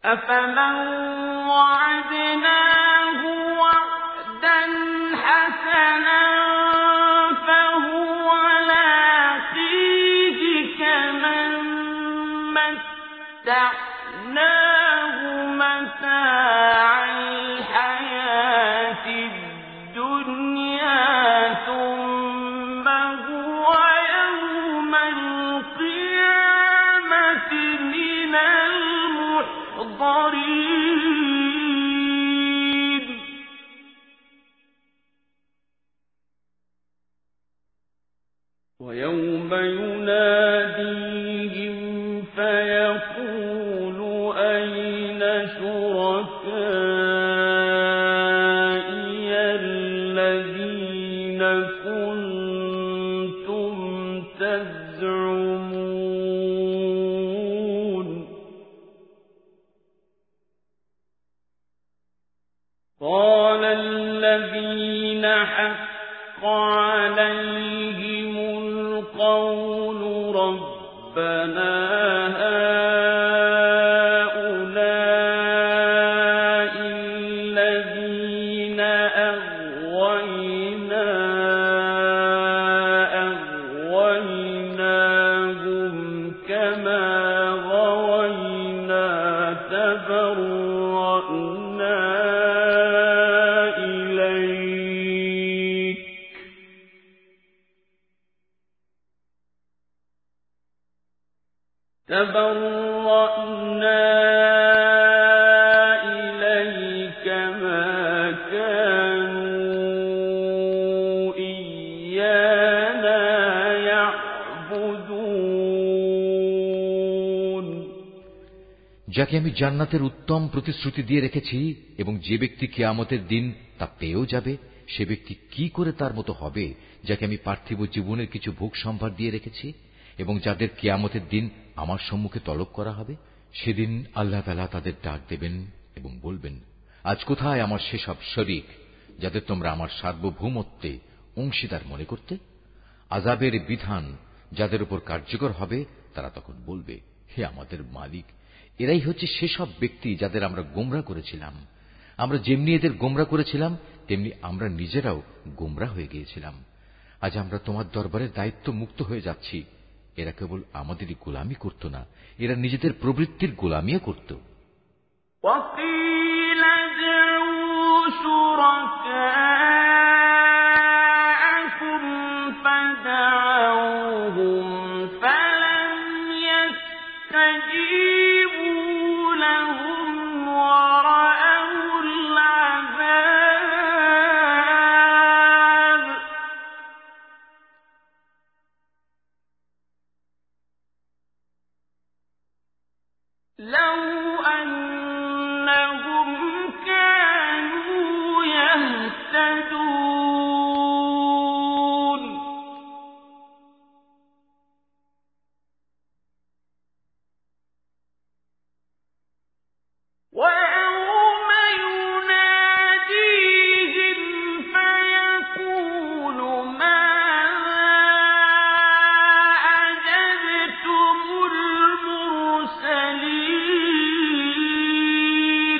أفمن وعدناه وعدا حسنا فهو لاقيه كمن متعناه متاع الحياة الدنيا ثم هو يوم القيامة من المحضرين ويوم يناديهم فيقول أين شركائي الذين كنتم تزعمون قال الذين حق عليهم القول ربنا هؤلاء الذين أغويناهم كما غوينا تبرأنا إليك ما كانوا إيانا يعبدون যাকে আমি জান্নাতের উত্তম প্রতিশ্রুতি দিয়ে রেখেছি এবং যে ব্যক্তি কিয়ামতের দিন তা পেয়েও যাবে সে ব্যক্তি কি করে তার মতো হবে যাকে আমি পার্থিব জীবনের কিছু ভোগ সম্ভার দিয়ে রেখেছি এবং যাদের কিয়ামতের দিন আমার সম্মুখে তলব করা হবে। সেদিন আল্লাহ তাআলা তাদের ডাক দেবেন এবং বলবেন, আজ কোথায় আমার সেসব শরীক যাদের তোমরা আমার সার্বভৌমত্বে অংশীদার মনে করতে? আযাবের বিধান যাদের উপর কার্যকর হবে তারা তখন বলবে, হে আমাদের মালিক, এরাই হচ্ছে সেসব ব্যক্তি যাদের আমরা গোমরা করেছিলাম। আমরা যেমনি এদের গোমরা করেছিলাম তেমনি আমরা নিজেরাও গোমরা হয়ে গিয়েছিলাম। আজ আমরা তোমার দরবারে দায়িত্ব মুক্ত হয়ে যাচ্ছি। এরা কেবল আমাদেরই গোলামি করত না, এরা নিজেদের প্রবৃত্তির গোলামিও করত। وقيل ادعوا شركاءكم فدعوهم فلم يستجيبوا لهم ورأوا العذاب لو أنهم كانوا يهتدون ويوم يناديهم فيقول ماذا أجبتم المرسلين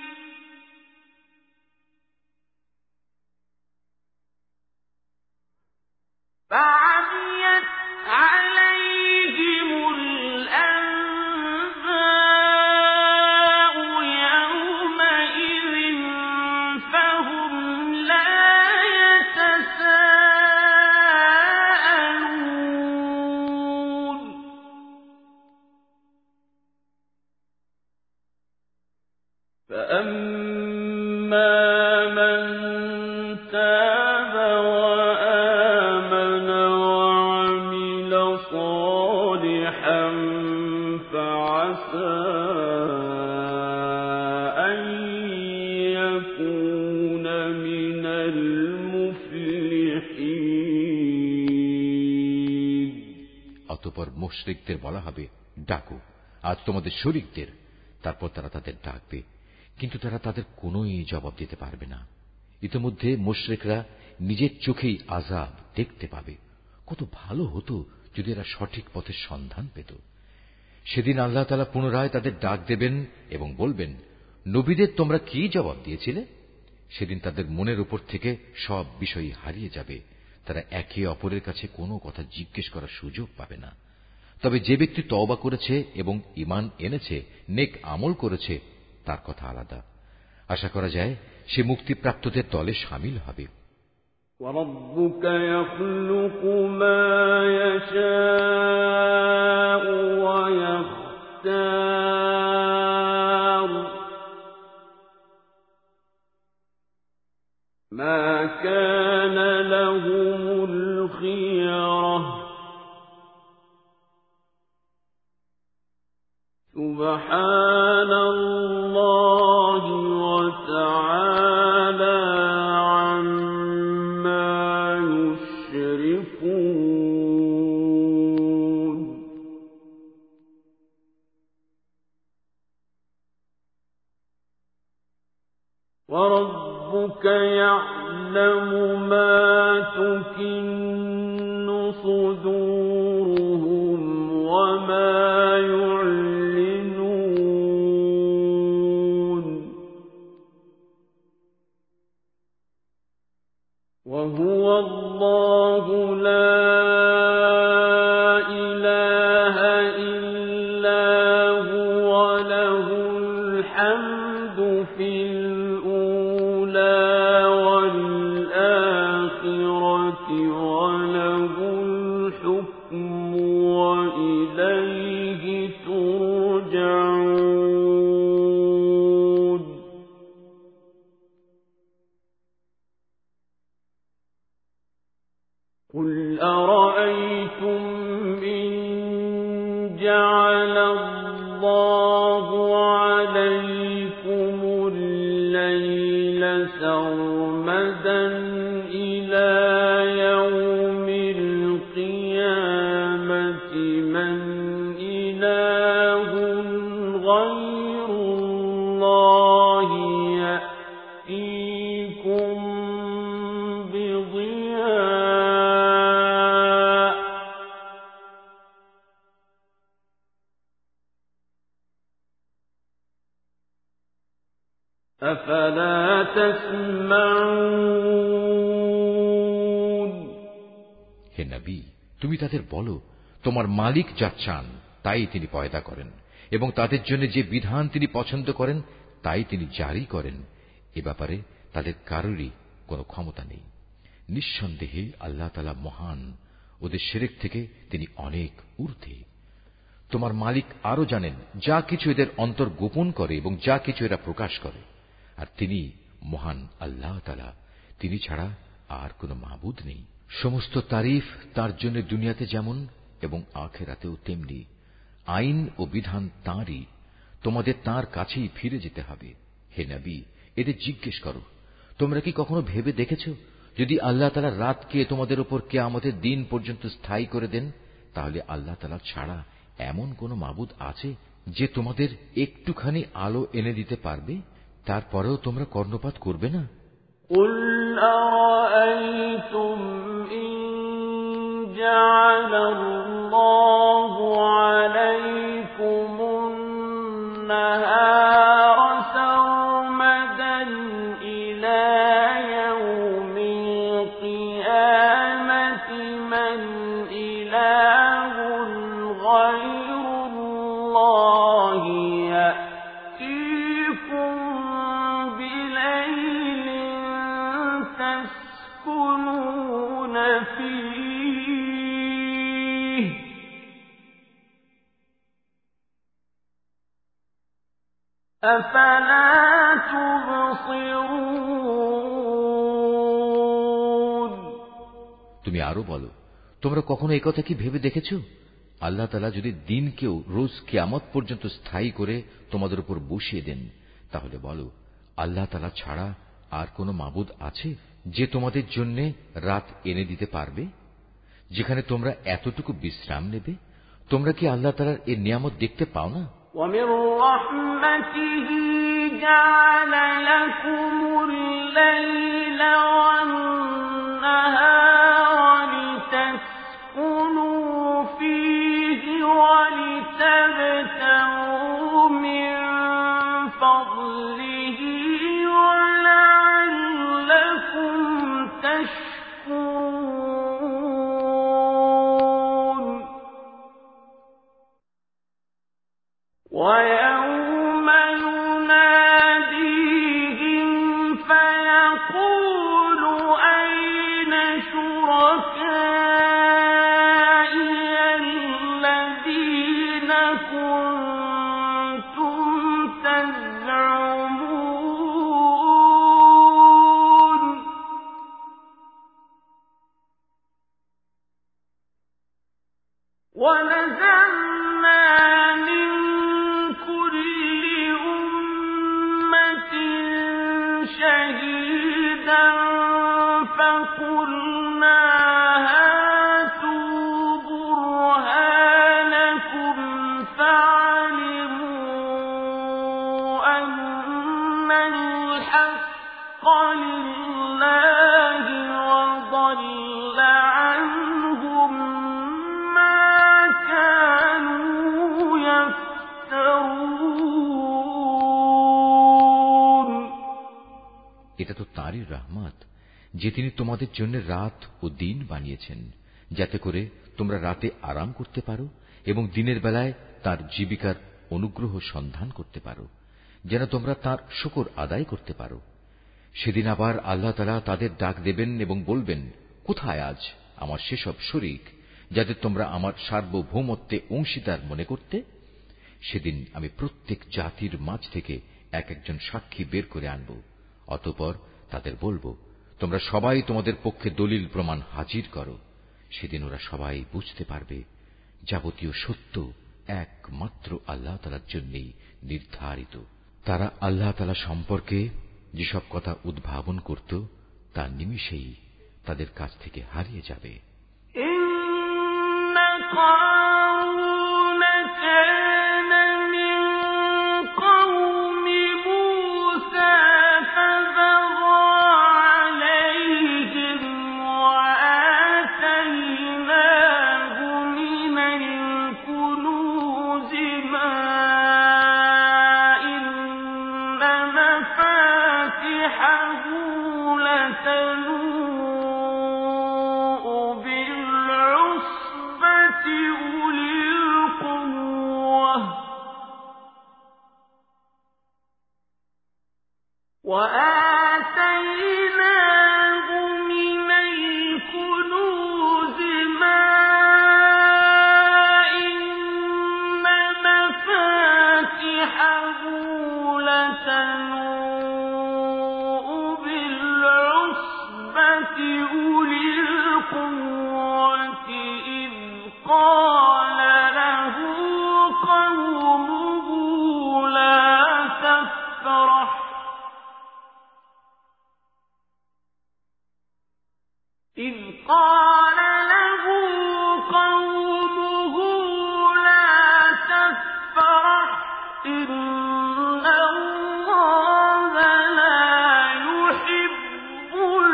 فعميت عليهم الأنباء يومئذ فهم لا يتساءلون فأما من تاب وآمن وعمل صالحا فعسى أن يكون من المفلحين অতঃপর মুশরিকদের বলা হবে, ডাকো আজ তোমাদের শরীকদের। তারপর তারা তাদের ডাকবে, কিন্তু তারা তাদের কোনোই জবাব দিতে পারবে না। ইতিমধ্যে মুশরিকরা নিজের চোখেই আযাব দেখতে পাবে। কত ভালো হতো যদি এরা সঠিক পথের সন্ধান পেত। সেদিন আল্লাহ তাআলা পুনরায় তাদের ডাক দেবেন এবং বলবেন, নবীদের তোমরা কি জবাব দিয়েছিলে? সেদিন তাদের মনের উপর থেকে সব বিষয় হারিয়ে যাবে। তারা একে অপরের কাছে কোনো কথা জিজ্ঞেস করার সুযোগ পাবে না। তবে যে ব্যক্তি তওবা করেছে এবং ঈমান এনেছে, নেক আমল করেছে, তার কথা আলাদা। আশা করা যায় সে মুক্তিপ্রাপ্তদের দলে শামিল হবে। وَرَبُّكَ يَخْلُقُ مَا يَشَاءُ وَيَخْتَارُ مَا كَانَ لَهُمُ الْخِيَرَةُ سُبْحَانَ اللَّهِ وَتَعَالَى عَمَّا يُشْرِكُونَ وَرَبُّكَ يَعْلَمُ مَا تُكِنُّ صُدُورُهُمْ وَمَا يُعْلِنُونَ وَهُوَ اللَّهُ لَا إِلَٰهَ إِلَّا هُوَ لَهُ الْحَمْدُ فِي الْأُولَىٰ وَالْآخِرَةِ وَلَهُ الْحُكْمُ وَإِلَيْهِ تُرْجَعُونَ قُلْ أَرَأَيْتُمْ إِن جَعَلَ اللَّهُ عَلَيْكُمُ اللَّيْلَ سَرْمَدًا إِلَىٰ يَوْمِ الْقِيَامَةِ مَنْ إِلَٰهٌ غَيْرُ اللَّهِ يَأْتِيكُم بِضِيَاءٍ أَفَلَا تَسْمَعُونَ হে নবী, তুমি তাদের বলো, তোমার মালিক যা চান তাই তিনি পয়দা করেন এবং তাদের জন্য যে বিধান তিনি পছন্দ করেন তাই তিনি জারি করেন। এ ব্যাপারে তাদের কারোরই কোনো ক্ষমতা নেই। নিঃসন্দেহে আল্লাহ তাআলা মহান, ওদের শিরক থেকে তিনি অনেক ঊর্ধ্বে। তোমার মালিক আরো জানেন যা কিছু এদের অন্তর গোপন করে এবং যা কিছু এরা প্রকাশ করে। আর তিনি মহান আল্লাহ তাআলা, তিনি ছাড়া আর কোনো মাবুদ নেই। সমস্ত তারিফ তার জন্য দুনিয়াতে যেমন এবং আখিরাতেও তেমনি। আইন ও বিধান তাঁরই, তোমাদের তাঁর কাছেই ফিরে যেতে হবে। হে নবী, এদের জিজ্ঞেস করো, তোমরা কি কখনো ভেবে দেখেছ, যদি আল্লাহ তাআলা রাতকে তোমাদের উপর কিয়ামতের দিন পর্যন্ত স্থায়ী করে দেন, তাহলে আল্লাহ তাআলা ছাড়া এমন কোন মাবুদ আছে যে তোমাদের একটুখানি আলো এনে দিতে পারবে? তারপরেও তোমরা কর্ণপাত করবে না? قُلْ أَرَأَيْتُمْ إِن جَعَلَ اللَّهُ عَلَيْكُمُ النَّهَارَ سَرْمَدًا إِلَىٰ يَوْمِ الْقِيَامَةِ مَنْ إِلَٰهٌ غَيْرُ اللَّهِ يَأْتِيكُم بِلَيْلٍ تَسْكُنُونَ فِيهِ أَفَلَا تُبْصِرُونَ তুমি আরো বলো, তোমরা কখনো এই কথা কি ভেবে দেখেছ, আল্লাহ তাআলা যদি দিনকেও রোজ কিয়ামত পর্যন্ত স্থায়ী করে তোমাদের উপর বসিয়ে দেন, তাহলে বলো, আল্লাহ তাআলা ছাড়া আর কোনো মাবুদ আছে যে তোমাদের জন্য রাত এনে দিতে পারবে, যেখানে তোমরা এতটুকু বিশ্রাম নেবে? তোমরা কি আল্লাহ তাআলার এই নিয়ামত দেখতে পাও না? وَمِن رَّحْمَتِهِ جَعَلَ لَكُمُ اللَّيْلَ وَالنَّهَارَ لِتَسْكُنُوا فِيهِ وَلِتَبْتَغُوا فضله ولعلكم تشكرون ويوم يناديهم فيقول أين شركائي الذين كنتم تزعمون ونزعنا من كل أمة شهيدا فقلنا هاتوا برهانكم فعلموا أن الحق لله وضل عنهم ما كانوا يفترون এটা তো তাঁরই রহমত যে তিনি তোমাদের জন্য রাত ও দিন বানিয়েছেন যাতে করে তোমরা রাতে আরাম করতে পারো এবং দিনের বেলায় তার জীবিকার অনুগ্রহ সন্ধান করতে পারো যেন তোমরা তার শুকর আদায় করতে পারো। সেদিন আবার আল্লাহ তাআলা তাদের ডাক দেবেন এবং বলবেন, কোথায় আজ আমার সেসব শরীক যাদের তোমরা আমার সার্বভৌমত্বে অংশীদার মনে করতে? সেদিন আমি প্রত্যেক জাতির মাঝ থেকে এক একজন সাক্ষী বের করে আনব। অতঃপর তাদের বলবো, তোমরা সবাই তোমাদের পক্ষে দলিল প্রমাণ হাজির করো। সেদিন ওরা সবাই বুঝতে পারবে যাবতীয় সত্য একমাত্র আল্লাহ তাআলার জন্যই নির্ধারিত। তারা আল্লাহ তাআলা সম্পর্কে যেসব কথা উদ্ভাবন করত তা নিমিষেই তাদের কাছ থেকে হারিয়ে যাবে। وآتيناه من الكنوز ما إن مفاتحه لتنوء بالعصبة أولي القوة إذ قال له قومه لا تفرح إذ قال له قومه لا تفرح إن الله لا يحب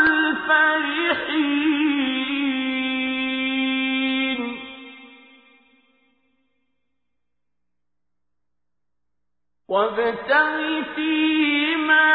الفرحين وابتغ فيما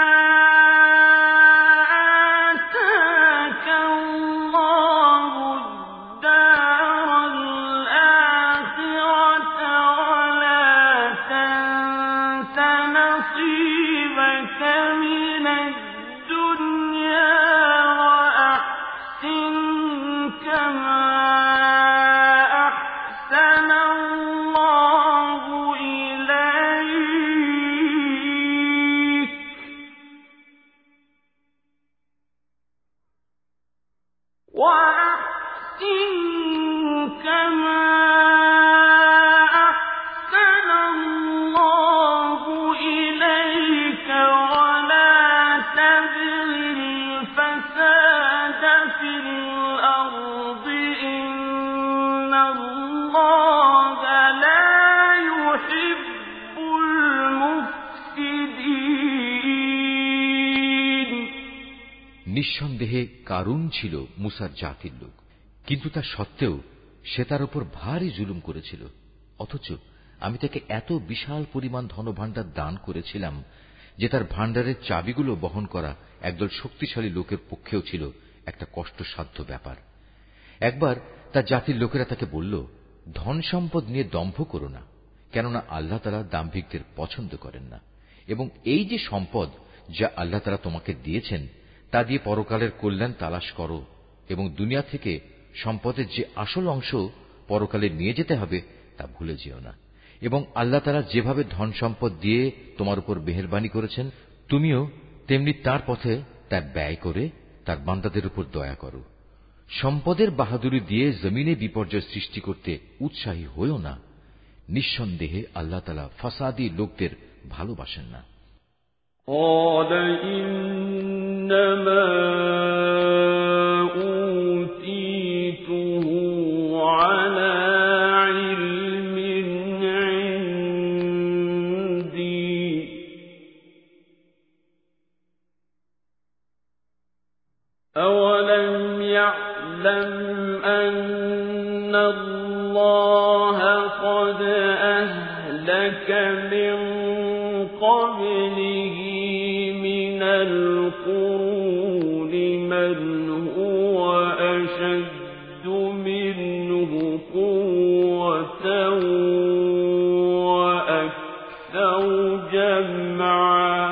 নিঃসন্দেহে কারুন ছিল মুসার জাতির লোক, কিন্তু তা সত্ত্বেও সে তার উপর ভারী জুলুম করেছিল। অথচ আমি তাকে এত বিশাল পরিমাণ ধনভাণ্ডার দান করেছিলাম যে তার ভাণ্ডারের চাবিগুলো বহন করা একদল শক্তিশালী লোকের পক্ষেও ছিল একটা কষ্টসাধ্য ব্যাপার। একবার তার জাতির লোকেরা তাকে বলল, ধন সম্পদ নিয়ে দম্ভ করো না, কেননা আল্লাহ তাআলা দাম্ভিকদের পছন্দ করেন না, এবং এই যে সম্পদ যা আল্লাহ তাআলা তোমাকে দিয়েছেন তা দিয়ে পরকালের কল্যাণ তালাশ করো, এবং দুনিয়া থেকে সম্পদের যে আসল অংশ পরকালে নিয়ে যেতে হবে তা ভুলে যেও না। এবং আল্লাহ তাআলা যেভাবে ধন সম্পদ দিয়ে তোমার উপর মেহেরবানি করেছেন, তুমিও তেমনি তার পথে তা ব্যয় করে তার বান্দাদের উপর দয়া করো। সম্পদের বাহাদুরি দিয়ে জমিনে বিপর্যয় সৃষ্টি করতে উৎসাহী হইও না। নিঃসন্দেহে আল্লাহ তাআলা ফাসাদি লোকদের ভালোবাসেন না। قال إنما أوتيته على علم عندي أولم يعلم أن الله قد أهلك من قبله من القرون من هو أشد منه قوة وأكثر جمعا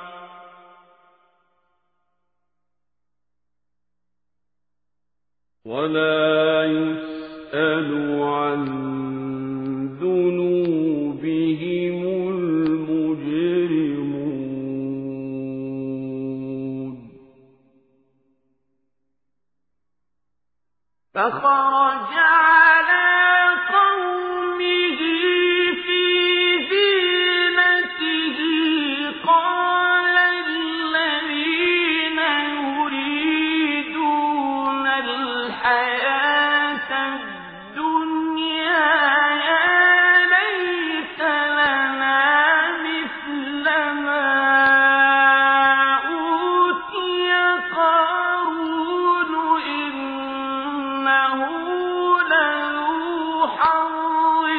ولا يسأل عن ذنوبهم المجرمون فخرج على قومه في زينته قال الذين يريدون الحياة الدنيا يا ليت لنا مثل ما أوتي قارون إنه لذو حظ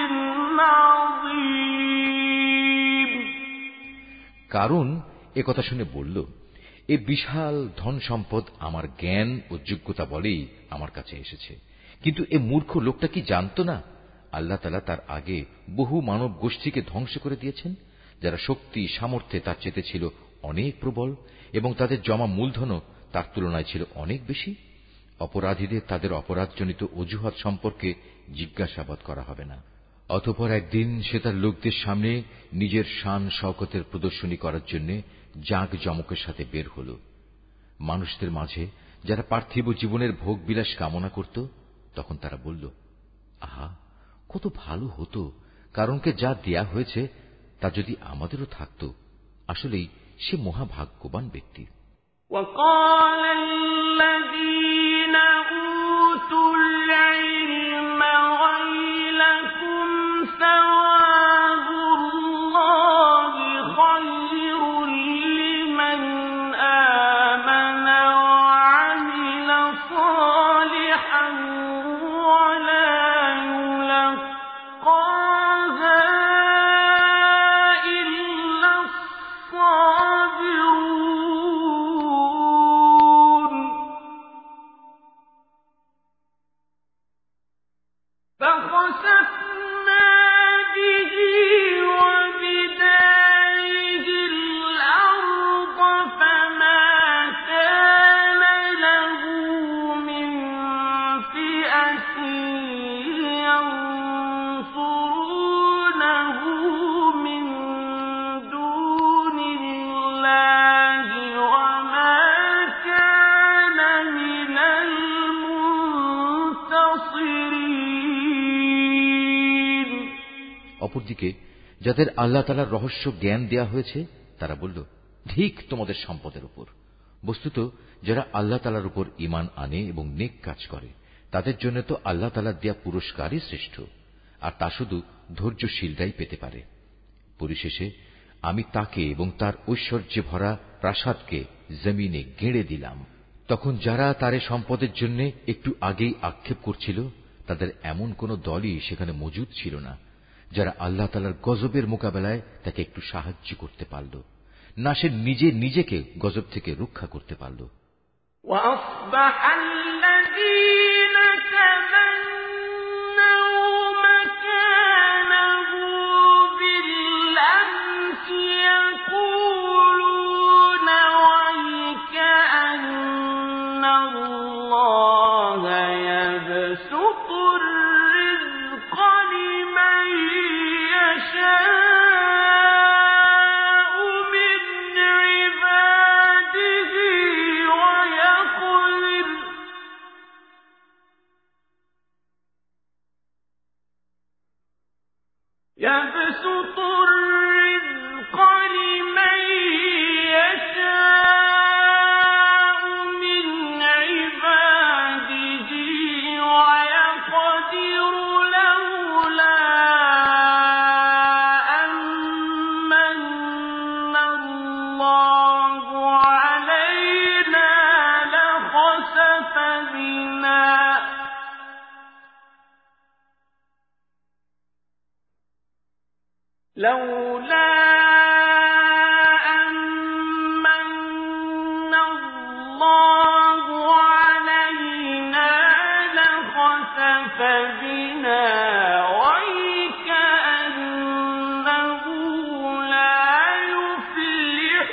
عظيم। কারণ একথা শুনে বলল, এ বিশাল ধন সম্পদ আমার জ্ঞান ও যোগ্যতা বলেই আমার কাছে এসেছে। কিন্তু এ মূর্খ লোকটা কি জানত না আল্লাহ তাআলা তার আগে বহু মানব গোষ্ঠীকে ধ্বংস করে দিয়েছেন, যারা শক্তি সামর্থ্যে তার চেয়ে ছিল অনেক প্রবল, এবং তাদের জমা মূলধনও তার তুলনায় ছিল অনেক বেশি। অপরাধীদের তাদের অপরাধজনিত অজুহাত সম্পর্কে জিজ্ঞাসাবাদ করা হবে না। অতঃপর একদিন সে তার লোকদের সামনে নিজের শান শওকতের প্রদর্শনী করার জন্য জাঁকজমকের সাথে বের হল। মানুষদের মাঝে যারা পার্থিব জীবনের ভোগ বিলাস কামনা করত, তখন তারা বলল, আহা, কত ভালো হতো কারণকে যা দেয়া হয়েছে তা যদি আমাদেরও থাকত। আসলেই সে মহাভাগ্যবান ব্যক্তি। وقال الذين أوتوا العلم ويلكم ثواب الله خير لمن آمن وعمل صالحا ولا يلقاها إلا الصابرون فخسفنا به وبداره الأرض فما كان له من فئة ينصرونه من دون الله وما كان من المنتصرين। অপরদিকে যাদের আল্লাহ তাআলার রহস্য জ্ঞান দেয়া হয়েছে তারা বলল, ঠিক তোমাদের সম্পদের উপর। বস্তুত যারা আল্লাহ তাআলার উপর ঈমান আনে এবং নেক কাজ করে তাদের জন্য তো আল্লাহ তাআলার দেয়া পুরস্কারই শ্রেষ্ঠ, আর তা শুধু ধৈর্যশীলরাই পেতে পারে। পরিশেষে আমি তাকে এবং তার ঐশ্বর্যে ভরা প্রাসাদকে জমিনে গেঁড়ে দিলাম। তখন যারা তার সম্পদের জন্য একটু আগেই আক্ষেপ করছিল, তাদের এমন কোন দলই সেখানে মজুদ ছিল না যারা আল্লাহ তাআলার গজবের মোকাবেলায় তাকে একটু সাহায্য করতে পারল, না সে নিজে নিজেকে গজব থেকে রক্ষা করতে পারল। يبسط الرزق لمن يشاء من عباده ويقدر لولا أن من الله علينا لخسف بنا لولا أن من الله علينا لخسف بنا وكأنه لا يفلح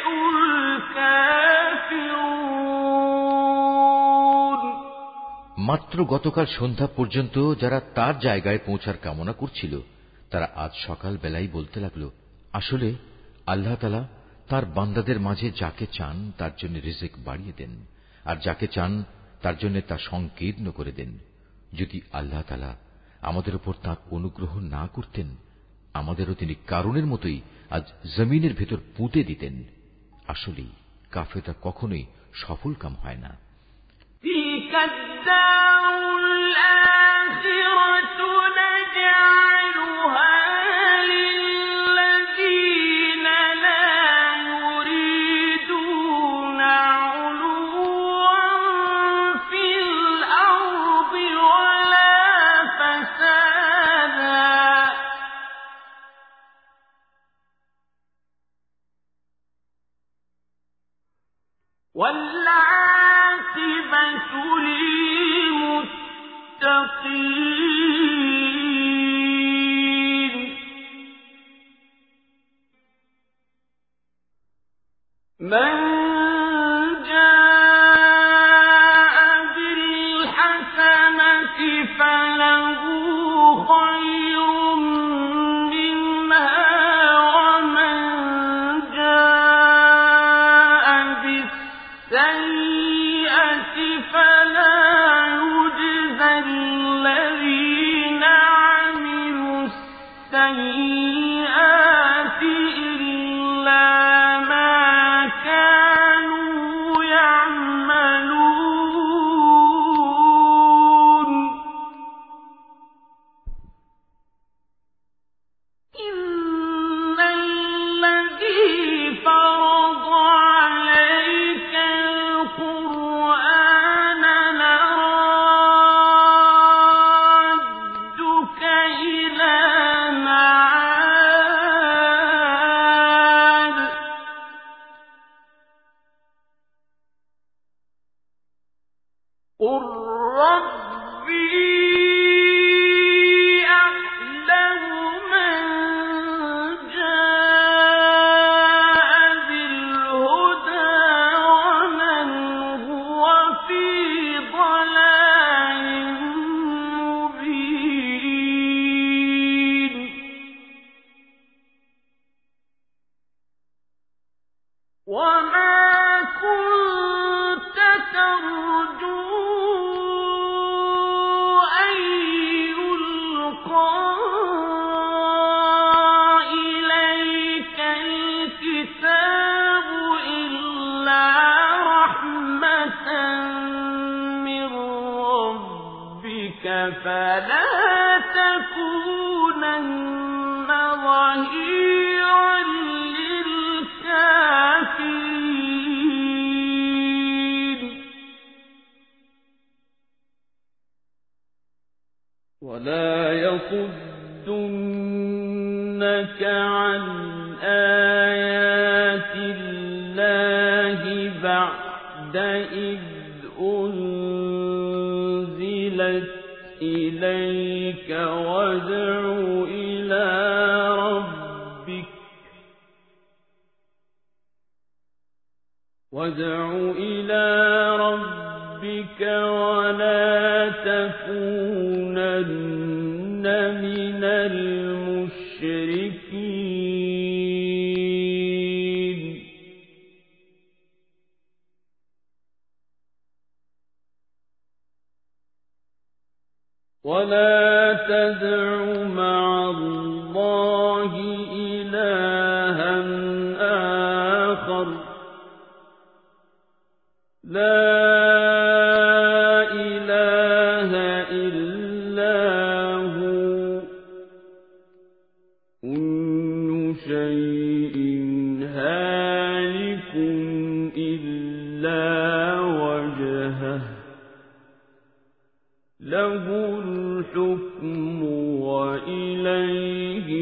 الكافرون। মাত্র গতকাল সন্ধ্যা পর্যন্ত যারা তার জায়গায় পৌঁছার কামনা করছিল, তারা আজ সকাল বেলায় বলতে লাগল, আসলে আল্লাহ তাআলা তার বান্দাদের মাঝে যাকে চান তার জন্য রিজিক বাড়িয়ে দেন, আর যাকে চান তার জন্য তা সংকীর্ণ করে দেন। যদি আল্লাহ তাআলা আমাদের উপর তাঁর অনুগ্রহ না করতেন, আমাদেরও তিনি কারুনের মতোই আজ জমিনের ভেতর পুঁতে দিতেন। আসলেই কাফেররা কখনোই সফল কাম হয় না। والعاقبة للمتقين من جاء بالحسنة فله خير فلا تكونن ظهيرا للكافرين ولا يصدن إذ أنزلت إليك وادع إلى ربك ولا تكونن من المشركين ولا تدع مع الله إلها آخر لا إله إلا هو كل شيء هالك إلا وجهه له الحكم وإليه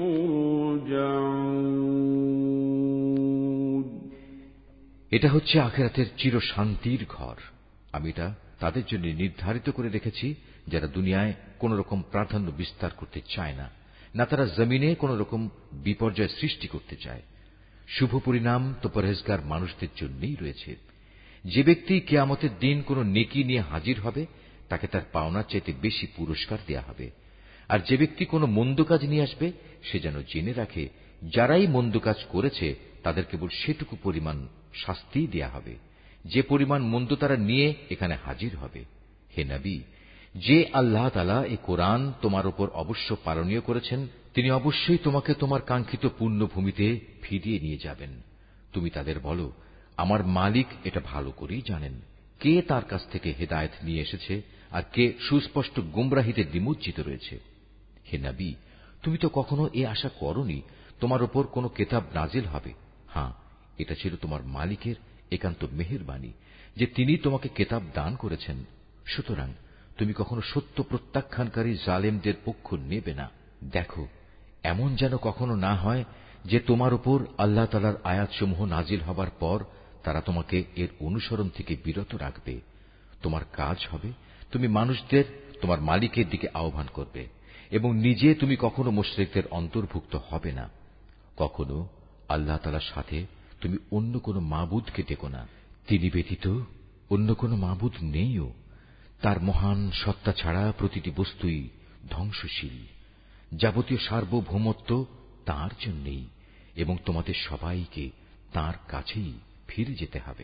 ترجعون এটা হচ্ছে আখিরাতের চিরশান্তির ঘর। আমি এটা তাদের জন্য নির্ধারিত করে রেখেছি যারা দুনিয়ায় কোন রকম প্রাধান্য বিস্তার করতে চায় না, না তারা জমিনে কোন রকম বিপর্যয় সৃষ্টি করতে চায়। শুভ পরিণাম তো পরহেজগার মানুষদের জন্যই রয়েছে। যে ব্যক্তি কিয়ামতের দিন কোন নেকি নিয়ে হাজির হবে তাকে তার পাওনার চাইতে বেশি পুরস্কার দেয়া হবে। আর যে ব্যক্তি কোন মন্দ কাজ নিয়ে আসবে সে যেন জেনে রাখে যারাই মন্দ কাজ করেছে তাদের কেবল সেটুকু পরিমাণ শাস্তি দেয়া হবে যে পরিমাণ মন্দ তারা নিয়ে এখানে হাজির হবে। হে নবী, যে আল্লাহ তাআলা এই কোরআন তোমার উপর অবশ্য পালনীয় করেছেন তিনি অবশ্যই তোমাকে তোমার কাঙ্ক্ষিত পুণ্যভূমিতে ফিরিয়ে নিয়ে যাবেন। তুমি তাদের বলো, আমার মালিক এটা ভালো করেই জানেন কে তার কাছ থেকে হেদায়েত নিয়ে এসেছে আর কে সুস্পষ্ট গুমরাহিতে নিমজ্জিত রয়েছে। হে নবী, তুমি তো কখনো এ আশা করনি তোমার উপর কোন কিতাব নাজিল হবে। হ্যাঁ, এটা ছিল তোমার মালিকের একান্ত মেহেরবানি যে তিনি তোমাকে কিতাব দান করেছেন। সুতরাং তুমি কখনো সত্য প্রত্যাখ্যানকারী জালেমদের পক্ষ নেবে না। দেখো, এমন যেন কখনো না হয় যে তোমার উপর আল্লাহ তাআলার আয়াতসমূহ নাজিল হবার পর তারা তোমাকে এর অনুসরণ থেকে বিরত রাখবে। তোমার কাজ হবে তুমি মানুষদের তোমার মালিকের দিকে আহ্বান করবে এবং নিজে তুমি কখনো মুশরিকদের অন্তর্ভুক্ত হবে না। কখনো আল্লাহ তাআলার সাথে তুমি অন্য কোন মাবুদকে ডেকো না। তিনি ব্যতীত অন্য কোন মাবুদ নেইও। তার মহান সত্তা ছাড়া প্রতিটি বস্তুই ধ্বংসশীল। যাবতীয় সার্বভৌমত্ব তাঁর জন্যই এবং তোমাদের সবাইকে তাঁর কাছেই ফিরে যেতে হবে।